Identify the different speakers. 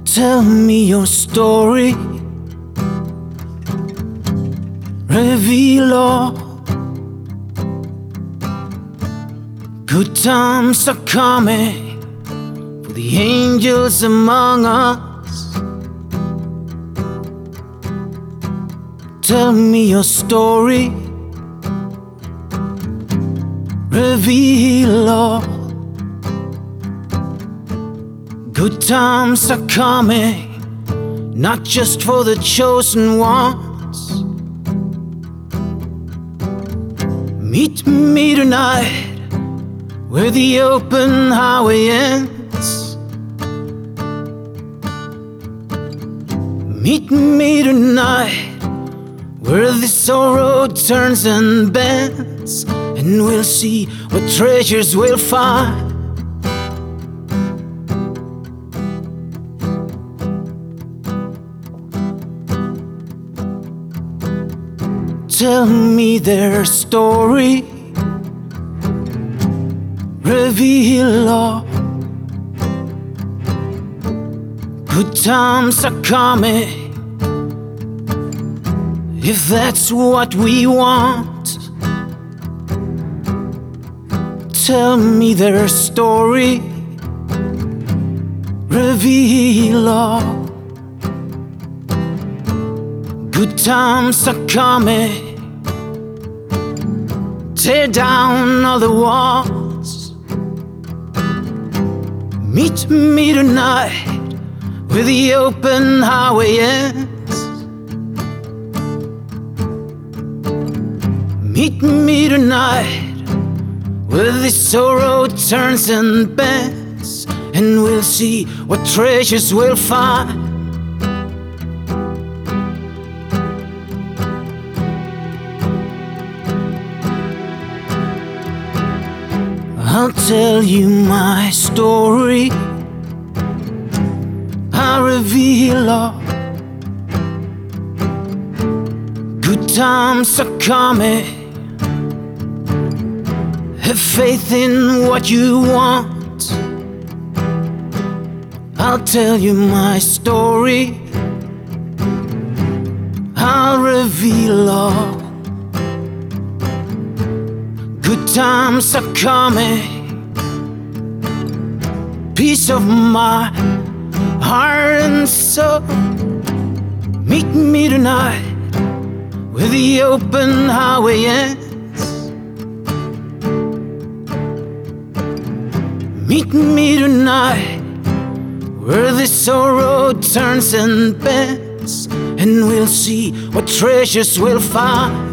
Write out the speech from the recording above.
Speaker 1: Tell me your story, reveal all. Good times are coming for the angels among us. Tell me your story, reveal all. Good times are coming, not just for the chosen ones. Meet me tonight where the open highway ends. Meet me tonight where this old road turns and bends, and we'll see what treasures we'll find. Tell me their story, reveal all. Good times are coming, if that's what we want. Tell me their story, reveal all. Good times are coming, tear down all the walls. Meet me tonight where the open highway ends. Meet me tonight where this old road turns and bends, and we'll see what treasures we'll find. I'll tell you my story, I'll reveal all. Good times are coming, have faith in what you want. I'll tell you my story, I'll reveal all. Good times are coming, peace of my heart and soul. Meet me tonight where the open highway ends. Meet me tonight where this old road turns and bends, and we'll see what treasures we'll find.